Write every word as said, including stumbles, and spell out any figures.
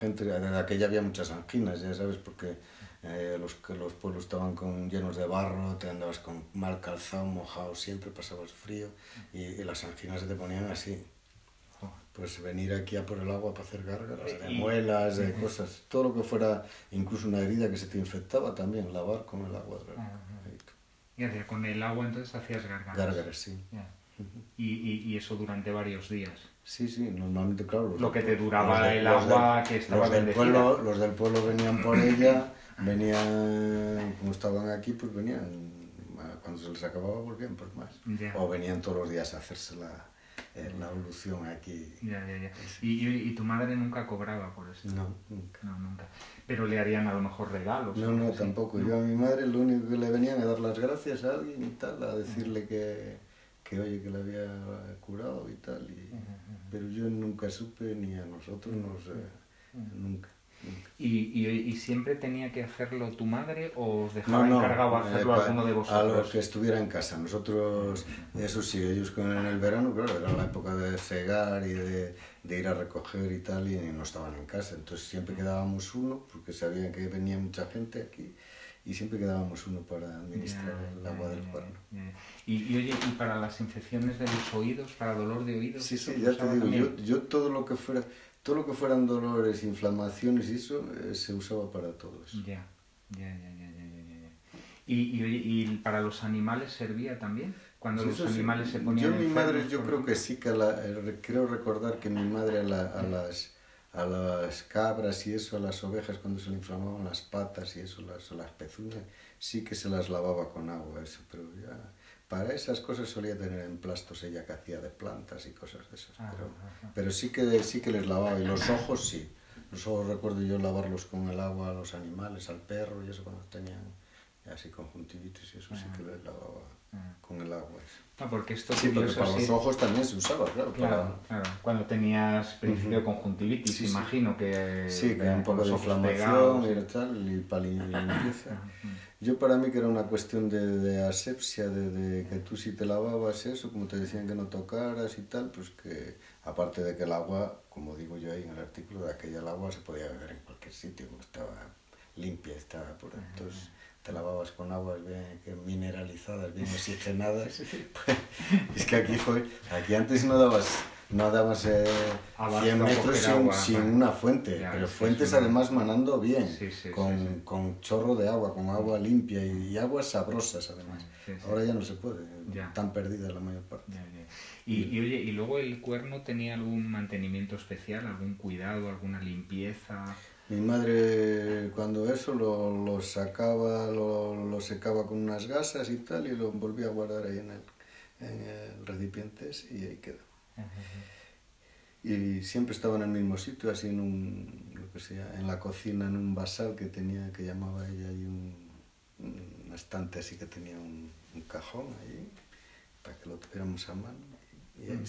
Entre, desde aquella había muchas anginas, ya sabes, porque eh, los, los pueblos estaban con, llenos de barro, te andabas con mal calzado, mojado, siempre pasabas frío y, y las anginas se te ponían así. Pues venir aquí a por el agua para hacer gárgaras, de muelas, de cosas, todo lo que fuera, incluso una herida que se te infectaba también, lavar con el agua. Y hacía con el agua entonces hacías gárgaras. Gárgaras, sí. Y, y, y eso durante varios días. Sí, sí, normalmente, claro. Lo que te duraba de, el agua del, que estaba los del pueblo, los del pueblo venían por ella, venían, como estaban aquí, pues venían, cuando se les acababa volvían por más. Ya. O venían todos los días a hacerse la, eh, la evolución aquí. Ya, ya, ya. ¿Y, y, ¿Y tu madre nunca cobraba por esto? No, nunca. No, nunca. Pero le harían a lo mejor regalos. No, no, tampoco. ¿No? Yo a mi madre lo único que le venían a dar las gracias a alguien y tal, a decirle que, que oye, que le había curado y tal. Y, uh-huh. Pero yo nunca supe, ni a nosotros, no sé, uh-huh. nunca. ¿Y, y, ¿Y siempre tenía que hacerlo tu madre o os dejaba no, no, encargado hacerlo eh, alguno de vosotros? A los que estuviera en casa. Nosotros, eso sí, ellos con, en el verano, claro, era la época de cegar y de, de ir a recoger y tal, y no estaban en casa. Entonces siempre quedábamos uno, porque sabían que venía mucha gente aquí, y siempre quedábamos uno para administrar yeah, el agua yeah, del cuerno. Yeah, yeah. Y, y oye, ¿y para las infecciones de los oídos, para dolor de oídos? Sí, sí, ya te digo, yo, yo todo lo que fuera... Todo lo que fueran dolores, inflamaciones y eso, eh, se usaba para todo eso. Ya, ya, ya, ya, ya, ya, ya. ¿Y, y, ¿Y para los animales servía también? Cuando sí, los animales sí. se ponían Yo, mi madre, yo creo que sí, que la, eh, creo recordar que mi madre a, la, a, las, a las cabras y eso, a las ovejas, cuando se le inflamaban las patas y eso, las, las pezuñas, sí que se las lavaba con agua, eso, pero ya... Para esas cosas solía tener emplastos ella que hacía de plantas y cosas de esas, pero, pero sí, que, sí que les lavaba. Y los ojos sí, los ojos recuerdo yo lavarlos con el agua a los animales, al perro y eso cuando tenían así conjuntivitis y eso sí que les lavaba con el agua. No, porque esto sí, pero para sí. los ojos también se usaba, claro. Claro, para... claro. Cuando tenías principio de conjuntivitis, sí, imagino sí. que... Sí, que un poco de inflamación y tal, y para limpieza. Yo para mí que era una cuestión de, de asepsia, de, de que tú si te lavabas eso, como te decían que no tocaras y tal, pues que aparte de que el agua, como digo yo ahí en el artículo, de aquella el agua se podía beber en cualquier sitio, estaba limpia, estaba por entonces te lavabas con aguas bien mineralizadas, bien oxigenadas, pues, es que aquí fue, aquí antes no dabas... No dabas eh, cien metros sin, agua, sin una fuente, ya, pero fuentes sí, además manando bien, sí, sí, con, sí, sí. con chorro de agua, con agua limpia y, y aguas sabrosas además. Sí, sí. Ahora ya no se puede, ya. Tan perdida la mayor parte. Ya, ya. Y, y oye, ¿y luego el cuerno tenía algún mantenimiento especial, algún cuidado, alguna limpieza? Mi madre cuando eso lo, lo sacaba, lo, lo secaba con unas gasas y tal y lo volvía a guardar ahí en el, en el recipiente y ahí quedó. Y siempre estaba en el mismo sitio, así en un, lo que sea, en la cocina, en un vasal que tenía, que llamaba ella, y un, un estante así que tenía un, un cajón ahí, para que lo tuviéramos a mano. Y ahí